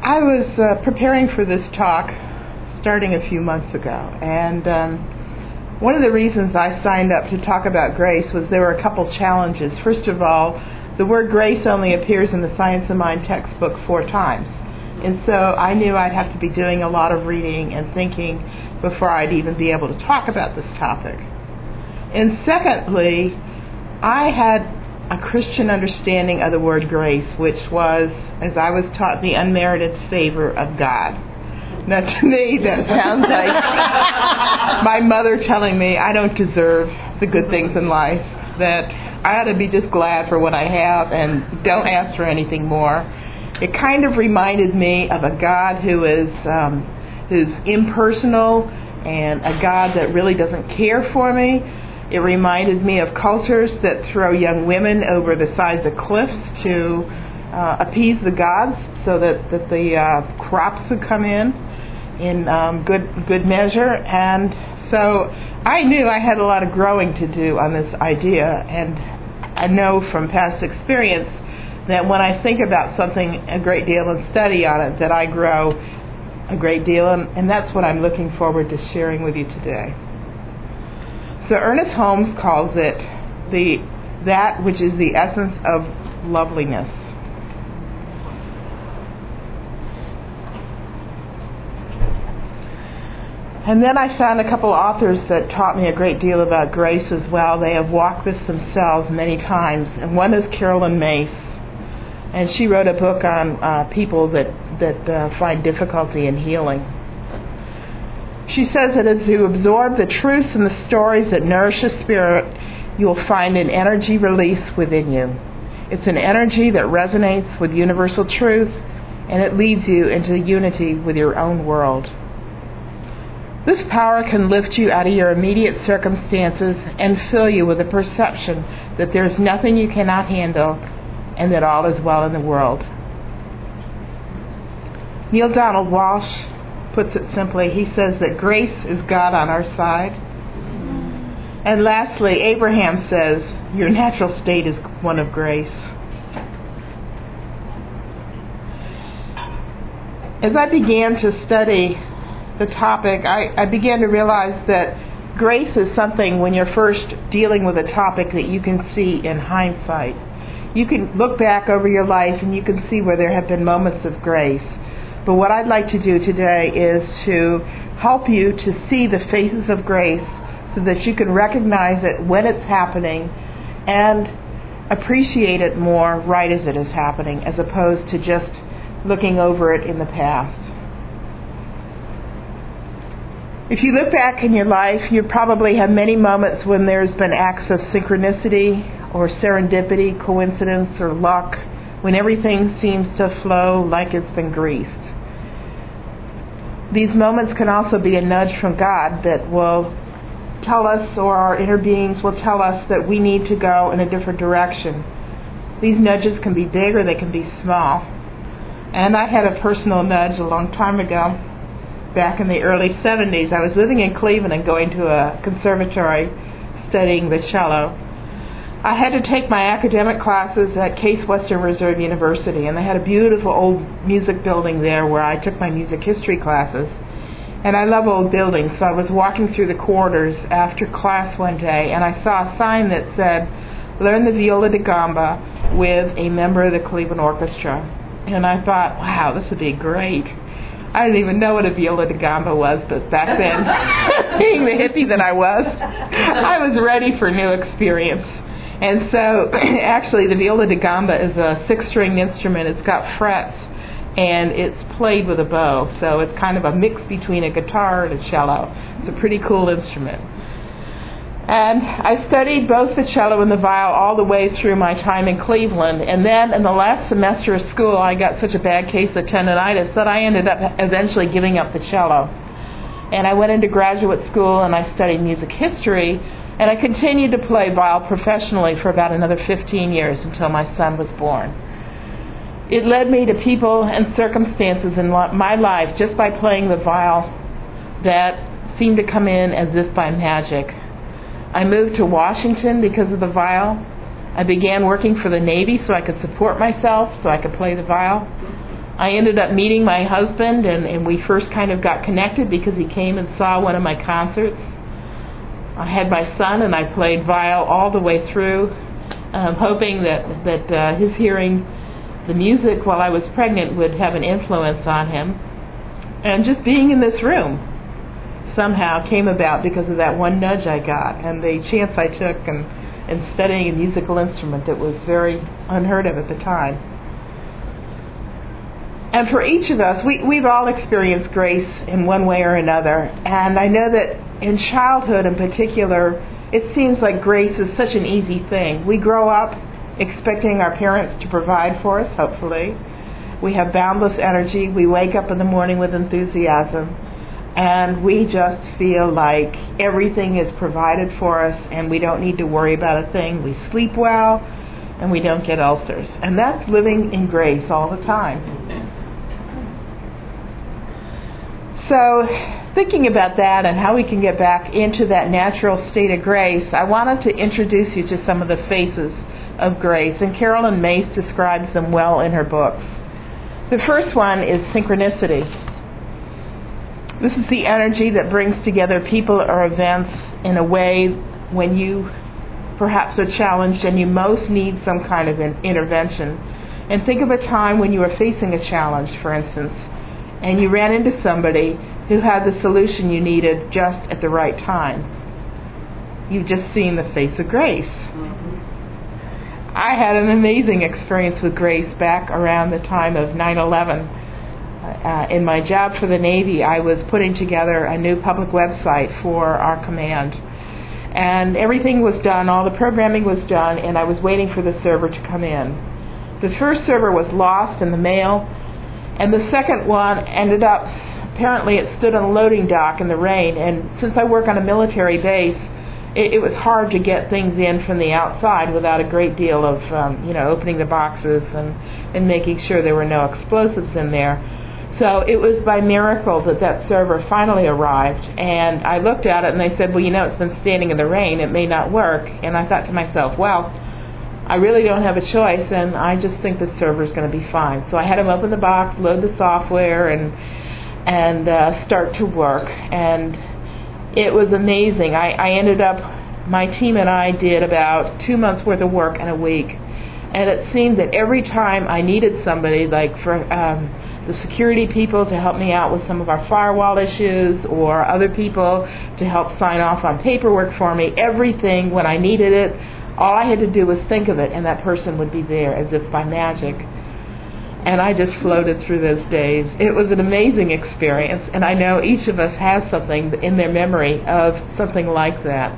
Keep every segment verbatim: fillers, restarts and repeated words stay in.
I was uh, preparing for this talk starting a few months ago, and um, one of the reasons I signed up to talk about grace was there were a couple challenges. First of all, the word grace only appears in the Science of Mind textbook four times, and so I knew I'd have to be doing a lot of reading and thinking before I'd even be able to talk about this topic. And secondly, I had a Christian understanding of the word grace, which was, as I was taught, the unmerited favor of God. Now, to me, that sounds like my mother telling me I don't deserve the good things in life, that I ought to be just glad for what I have and don't ask for anything more. It kind of reminded me of a God who is um, who's impersonal and a God that really doesn't care for me. It reminded me of cultures that throw young women over the sides of cliffs to uh, appease the gods so that, that the uh, crops would come in in um, good good measure. And so I knew I had a lot of growing to do on this idea, and I know from past experience that when I think about something a great deal and study on it, that I grow a great deal, and, and that's what I'm looking forward to sharing with you today. So Ernest Holmes calls it the that which is the essence of loveliness. And then I found a couple authors that taught me a great deal about grace as well. They have walked this themselves many times. And one is Carolyn Mace. And she wrote a book on uh, people that, that uh, find difficulty in healing. She says that as you absorb the truths and the stories that nourish the spirit, you will find an energy release within you. It's an energy that resonates with universal truth, and it leads you into unity with your own world. This power can lift you out of your immediate circumstances and fill you with a perception that there's nothing you cannot handle and that all is well in the world. Neil Donald Walsh puts it simply. He says that grace is God on our side. And lastly, Abraham says, your natural state is one of grace. As I began to study the topic, I, I began to realize that grace is something when you're first dealing with a topic that you can see in hindsight. You can look back over your life and you can see where there have been moments of grace. But what I'd like to do today is to help you to see the faces of grace so that you can recognize it when it's happening and appreciate it more right as it is happening, as opposed to just looking over it in the past. If you look back in your life, you probably have many moments when there's been acts of synchronicity or serendipity, coincidence, or luck, when everything seems to flow like it's been greased. These moments can also be a nudge from God that will tell us, or our inner beings will tell us, that we need to go in a different direction. These nudges can be big or they can be small. And I had a personal nudge a long time ago, back in the early seventies. I was living in Cleveland and going to a conservatory studying the cello. I had to take my academic classes at Case Western Reserve University, and they had a beautiful old music building there where I took my music history classes. And I love old buildings, so I was walking through the corridors after class one day, and I saw a sign that said, "Learn the viola da gamba with a member of the Cleveland Orchestra." And I thought, wow, this would be great. I didn't even know what a viola da gamba was, but back then, being the hippie that I was, I was ready for new experience. And so, actually, the viola da gamba is a six-string instrument. It's got frets, and it's played with a bow. So it's kind of a mix between a guitar and a cello. It's a pretty cool instrument. And I studied both the cello and the viol all the way through my time in Cleveland. And then in the last semester of school, I got such a bad case of tendonitis that I ended up eventually giving up the cello. And I went into graduate school and I studied music history. And I continued to play viol professionally for about another fifteen years until my son was born. It led me to people and circumstances in my life just by playing the viol that seemed to come in as if by magic. I moved to Washington because of the viol. I began working for the Navy so I could support myself, so I could play the viol. I ended up meeting my husband, and, and we first kind of got connected because he came and saw one of my concerts. I had my son, and I played viol all the way through, um, hoping that, that uh, his hearing the music while I was pregnant would have an influence on him. And just being in this room somehow came about because of that one nudge I got and the chance I took in, in studying a musical instrument that was very unheard of at the time. And for each of us, we, we've all experienced grace in one way or another. And I know that in childhood in particular, it seems like grace is such an easy thing. We grow up expecting our parents to provide for us, hopefully. We have boundless energy. We wake up in the morning with enthusiasm. And we just feel like everything is provided for us and we don't need to worry about a thing. We sleep well and we don't get ulcers. And that's living in grace all the time. So, thinking about that and how we can get back into that natural state of grace, I wanted to introduce you to some of the faces of grace, and Carolyn Mace describes them well in her books. The first one is synchronicity. This is the energy that brings together people or events in a way when you perhaps are challenged and you most need some kind of an intervention. And think of a time when you were facing a challenge, for instance, and you ran into somebody who had the solution you needed just at the right time. You've just seen the face of grace. Mm-hmm. I had an amazing experience with grace back around the time of nine eleven. Uh, in my job for the Navy, I was putting together a new public website for our command. And everything was done, all the programming was done, and I was waiting for the server to come in. The first server was lost in the mail, and the second one ended up, apparently it stood on a loading dock in the rain, and since I work on a military base, it, it was hard to get things in from the outside without a great deal of, um, you know, opening the boxes and, and making sure there were no explosives in there. So it was by miracle that that server finally arrived, and I looked at it and they said, well, you know, it's been standing in the rain, it may not work. And I thought to myself, well, I really don't have a choice, and I just think the server's going to be fine. So I had him open the box, load the software, and and uh, start to work. And it was amazing. I, I ended up, my team and I did about two months worth of work in a week. And it seemed that every time I needed somebody, like for um, the security people to help me out with some of our firewall issues, or other people to help sign off on paperwork for me, everything, when I needed it, all I had to do was think of it, and that person would be there as if by magic. And I just floated through those days. It was an amazing experience, and I know each of us has something in their memory of something like that.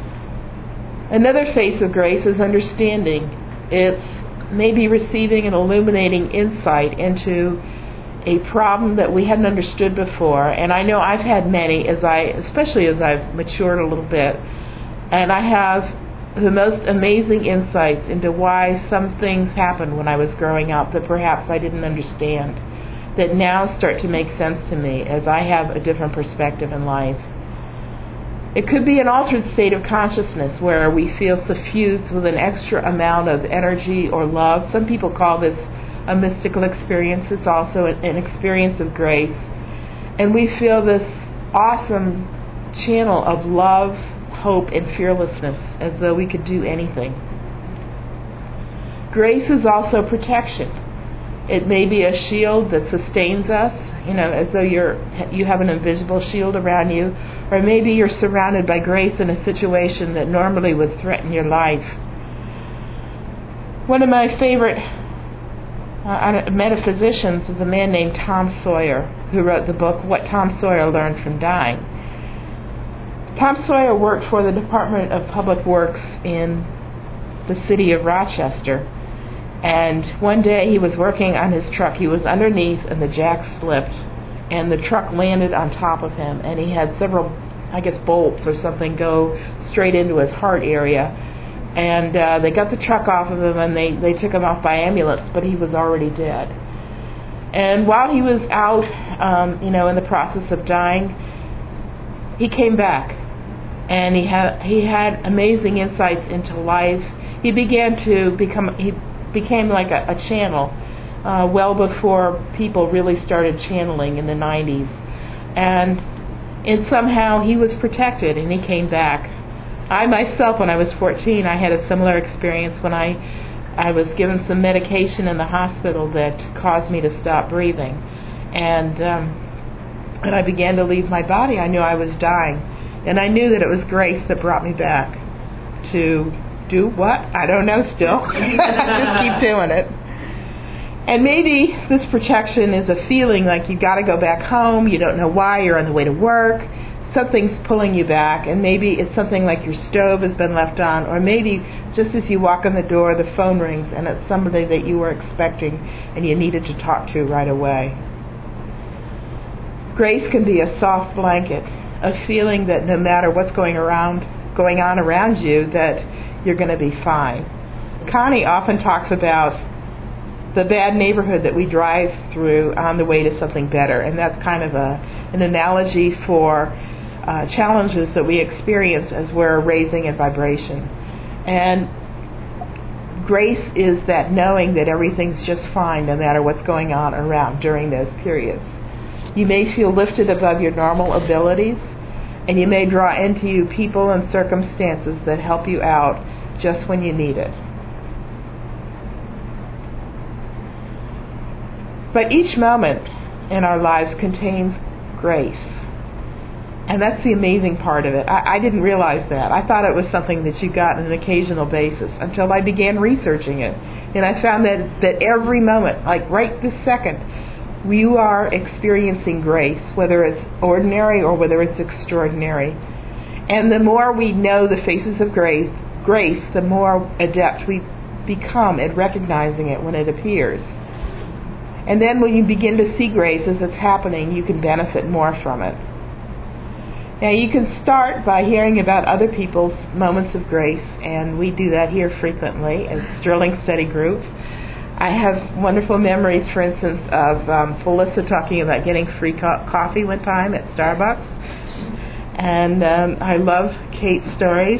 Another face of grace is understanding. It's maybe receiving and illuminating insight into a problem that we hadn't understood before. And I know I've had many, as I, especially as I've matured a little bit, and I have the most amazing insights into why some things happened when I was growing up that perhaps I didn't understand, that now start to make sense to me as I have a different perspective in life. It could be an altered state of consciousness where we feel suffused with an extra amount of energy or love. Some people call this a mystical experience. It's also an experience of grace. And we feel this awesome channel of love, hope, and fearlessness, as though we could do anything. Grace is also protection. It may be a shield that sustains us, you know, as though you're you have an invisible shield around you, or maybe you're surrounded by grace in a situation that normally would threaten your life. One of my favorite uh, metaphysicians is a man named Tom Sawyer, who wrote the book What Tom Sawyer Learned from Dying. Tom Sawyer worked for the Department of Public Works in the city of Rochester. And one day he was working on his truck. He was underneath and the jack slipped and the truck landed on top of him. And he had several, I guess, bolts or something go straight into his heart area. And uh, they got the truck off of him and they, they took him off by ambulance, but he was already dead. And while he was out, um, you know, in the process of dying, he came back. And he had he had amazing insights into life. He began to become he became like a, a channel uh, well before people really started channeling in the nineties. And and somehow he was protected and he came back. I myself, when I was fourteen, I had a similar experience when I I was given some medication in the hospital that caused me to stop breathing. And um, when I began to leave my body, I knew I was dying. And I knew that it was grace that brought me back to do what? I don't know still. Just keep doing it. And maybe this protection is a feeling like you've got to go back home, you don't know why, you're on the way to work, something's pulling you back, and maybe it's something like your stove has been left on, or maybe just as you walk in the door, the phone rings and it's somebody that you were expecting and you needed to talk to right away. Grace can be a soft blanket, a feeling that no matter what's going around, going on around you, that you're going to be fine. Connie often talks about the bad neighborhood that we drive through on the way to something better, and that's kind of a an analogy for uh, challenges that we experience as we're raising in vibration. And grace is that knowing that everything's just fine no matter what's going on around during those periods. You may feel lifted above your normal abilities, and you may draw into you people and circumstances that help you out just when you need it. But each moment in our lives contains grace. And that's the amazing part of it. I, I didn't realize that. I thought it was something that you got on an occasional basis until I began researching it. And I found that, that every moment, like right this second, you are experiencing grace, whether it's ordinary or whether it's extraordinary. And the more we know the faces of grace, grace, the more adept we become at recognizing it when it appears. And then when you begin to see grace as it's happening, you can benefit more from it. Now you can start by hearing about other people's moments of grace, and we do that here frequently at Sterling Study Group. I have wonderful memories, for instance, of um, Felissa talking about getting free co- coffee one time at Starbucks. And um, I love Kate's stories.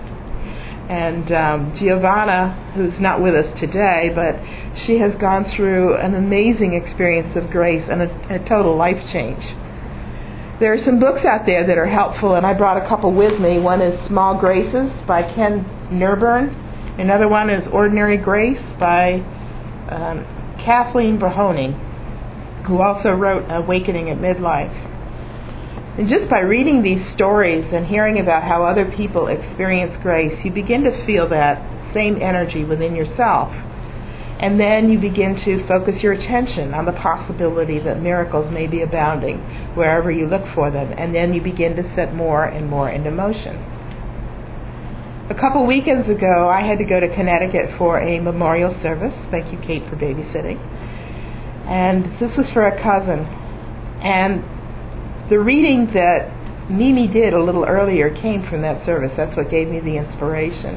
And um, Giovanna, who's not with us today, but she has gone through an amazing experience of grace and a, a total life change. There are some books out there that are helpful, and I brought a couple with me. One is Small Graces by Ken Nurburn. Another one is Ordinary Grace by um, Kathleen Brahoni, who also wrote Awakening at Midlife. And just by reading these stories and hearing about how other people experience grace, you begin to feel that same energy within yourself. And then you begin to focus your attention on the possibility that miracles may be abounding wherever you look for them. And then you begin to set more and more into motion. A couple weekends ago, I had to go to Connecticut for a memorial service. Thank you, Kate, for babysitting. And this was for a cousin. And the reading that Mimi did a little earlier came from that service. That's what gave me the inspiration.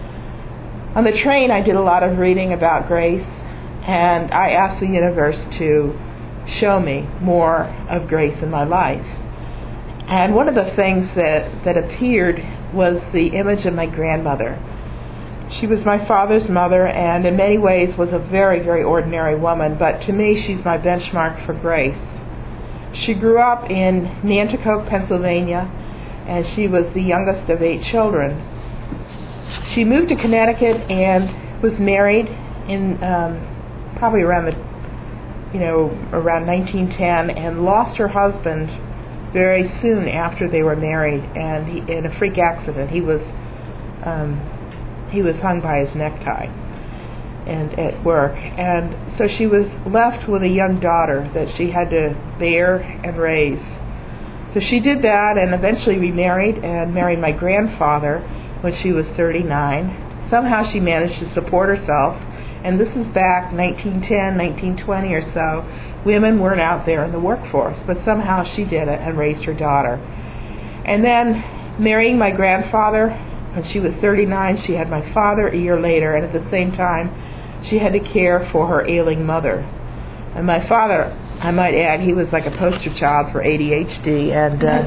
On the train, I did a lot of reading about grace, and I asked the universe to show me more of grace in my life. And one of the things that, that appeared was the image of my grandmother. She was my father's mother, and in many ways was a very, very ordinary woman, but to me, she's my benchmark for grace. She grew up in Nanticoke, Pennsylvania, and she was the youngest of eight children. She moved to Connecticut and was married in um, probably around the, you know, around nineteen ten, and lost her husband very soon after they were married, and he, in a freak accident, he was um, he was hung by his necktie and at work. And so she was left with a young daughter that she had to bear and raise. So she did that and eventually remarried and married my grandfather when she was thirty-nine. Somehow she managed to support herself, and this is back nineteen ten, nineteen twenty or so. Women weren't out there in the workforce, but somehow she did it and raised her daughter. And then marrying my grandfather, when she was thirty-nine, she had my father a year later, and at the same time, she had to care for her ailing mother. And my father, I might add, he was like a poster child for A D H D, and uh,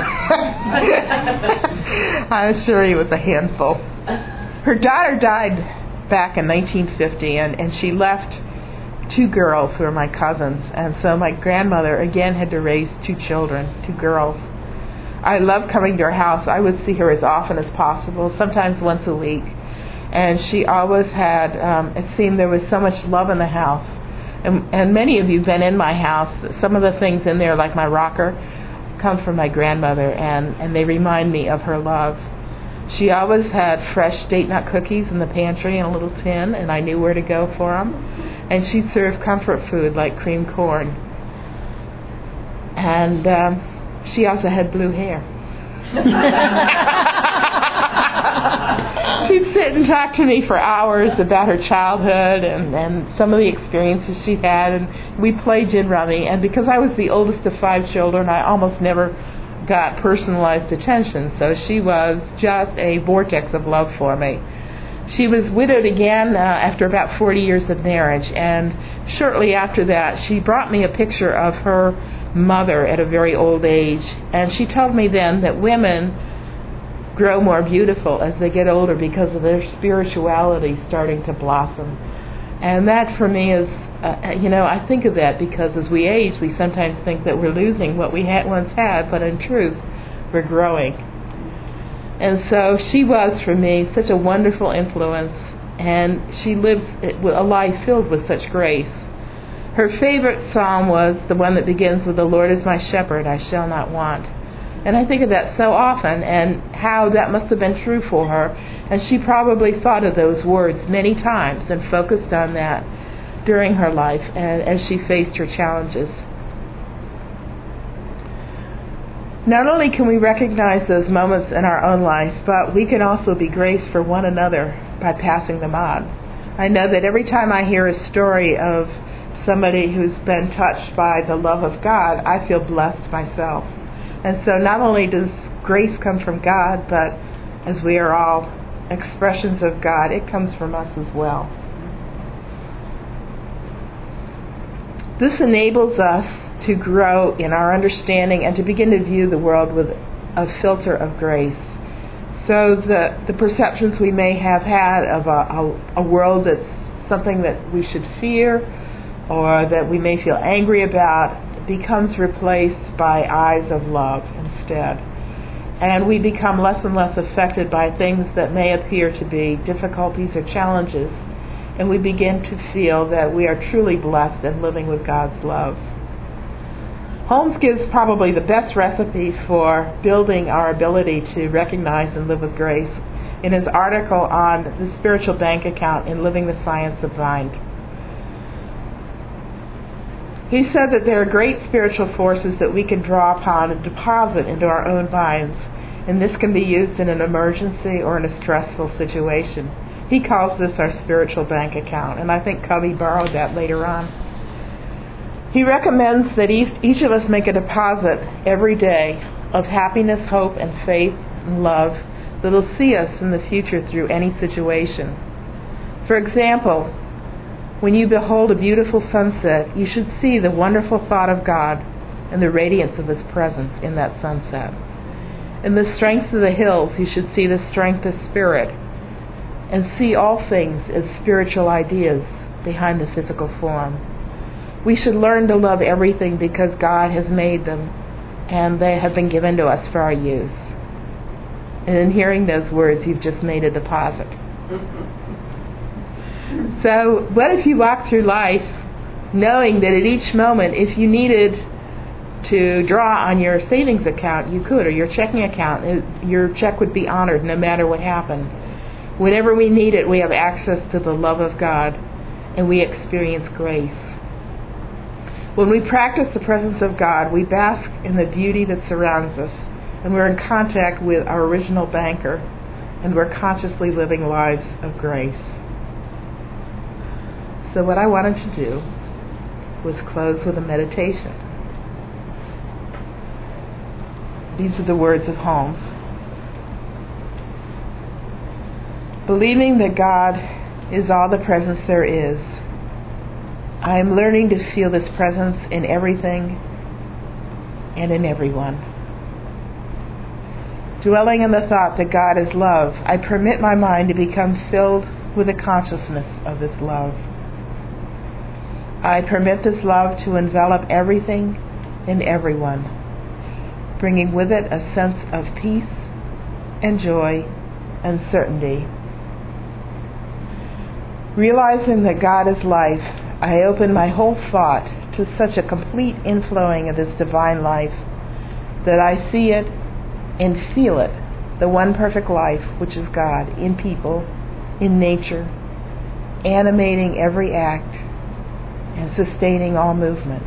I'm sure he was a handful. Her daughter died back in nineteen fifty, and, and she left two girls who are my cousins. And so my grandmother, again, had to raise two children, two girls. I loved coming to her house. I would see her as often as possible, sometimes once a week. And she always had, um, it seemed there was so much love in the house. And, and many of you have been in my house. Some of the things in there, like my rocker, come from my grandmother, and, and they remind me of her love. She always had fresh date nut cookies in the pantry in a little tin, and I knew where to go for them. And she'd serve comfort food like cream corn. And um, she also had blue hair. She'd sit and talk to me for hours about her childhood and, and some of the experiences she had. And we played gin rummy. And because I was the oldest of five children, I almost never got personalized attention. So she was just a vortex of love for me. She was widowed again uh, after about forty years of marriage. And shortly after that, she brought me a picture of her mother at a very old age. And she told me then that women grow more beautiful as they get older because of their spirituality starting to blossom. And that for me is, uh, you know, I think of that because as we age, we sometimes think that we're losing what we had once had, but in truth, we're growing. And so she was, for me, such a wonderful influence, and she lived a life filled with such grace. Her favorite psalm was the one that begins with, "The Lord is my shepherd, I shall not want." And I think of that so often, and how that must have been true for her. And she probably thought of those words many times and focused on that during her life and as she faced her challenges. Not only can we recognize those moments in our own life, but we can also be grace for one another by passing them on. I know that every time I hear a story of somebody who's been touched by the love of God, I feel blessed myself. And so not only does grace come from God, but as we are all expressions of God, it comes from us as well. This enables us to grow in our understanding and to begin to view the world with a filter of grace. So the, the perceptions we may have had of a, a, a world that's something that we should fear or that we may feel angry about becomes replaced by eyes of love instead. And we become less and less affected by things that may appear to be difficulties or challenges. And we begin to feel that we are truly blessed and living with God's love. Holmes gives probably the best recipe for building our ability to recognize and live with grace in his article on the spiritual bank account in Living the Science of Mind. He said that there are great spiritual forces that we can draw upon and deposit into our own minds, and this can be used in an emergency or in a stressful situation. He calls this our spiritual bank account, and I think Covey borrowed that later on. He recommends that each of us make a deposit every day of happiness, hope, and faith and love that will see us in the future through any situation. For example, when you behold a beautiful sunset, you should see the wonderful thought of God and the radiance of His presence in that sunset. In the strength of the hills, you should see the strength of spirit and see all things as spiritual ideas behind the physical form. We should learn to love everything because God has made them and they have been given to us for our use. And in hearing those words, you've just made a deposit. So what if you walk through life knowing that at each moment, if you needed to draw on your savings account, you could, or your checking account, your check would be honored no matter what happened. Whenever we need it, we have access to the love of God and we experience grace. When we practice the presence of God, we bask in the beauty that surrounds us, and we're in contact with our original banker, and we're consciously living lives of grace. So what I wanted to do was close with a meditation. These are the words of Holmes. Believing that God is all the presence there is, I am learning to feel this presence in everything and in everyone. Dwelling in the thought that God is love, I permit my mind to become filled with the consciousness of this love. I permit this love to envelop everything and everyone, bringing with it a sense of peace and joy and certainty. Realizing that God is life, I open my whole thought to such a complete inflowing of this divine life that I see it and feel it, the one perfect life, which is God, in people, in nature, animating every act and sustaining all movement.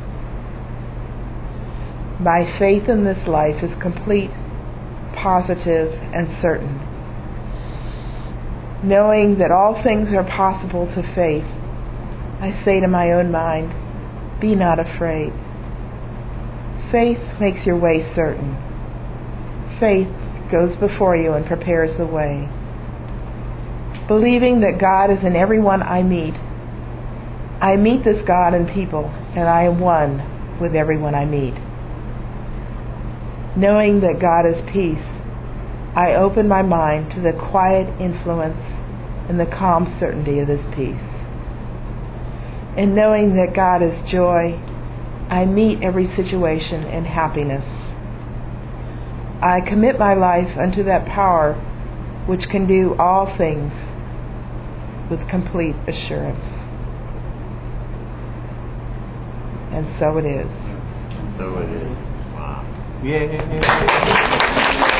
My faith in this life is complete, positive, and certain. Knowing that all things are possible to faith, I say to my own mind, be not afraid. Faith makes your way certain. Faith goes before you and prepares the way. Believing that God is in everyone I meet, I meet this God in people, and I am one with everyone I meet. Knowing that God is peace, I open my mind to the quiet influence and the calm certainty of this peace. And knowing that God is joy, I meet every situation in happiness. I commit my life unto that power which can do all things with complete assurance. And so it is. And so it is. Wow. Yeah.